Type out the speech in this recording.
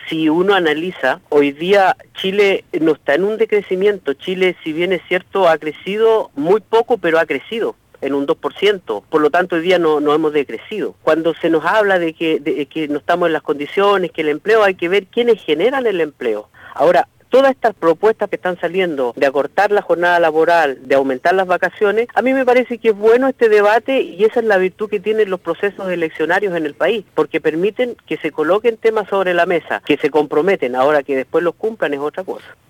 si uno analiza, hoy día Chile no está en un decrecimiento. Chile, si bien es cierto, ha crecido muy poco, pero ha crecido en un 2%, por lo tanto hoy día no hemos decrecido. Cuando se nos habla de que no estamos en las condiciones, que el empleo, hay que ver quiénes generan el empleo. Ahora, todas estas propuestas que están saliendo de acortar la jornada laboral, de aumentar las vacaciones, a mí me parece que es bueno este debate y esa es la virtud que tienen los procesos eleccionarios en el país, porque permiten que se coloquen temas sobre la mesa, que se comprometen, ahora que después los cumplan es otra cosa.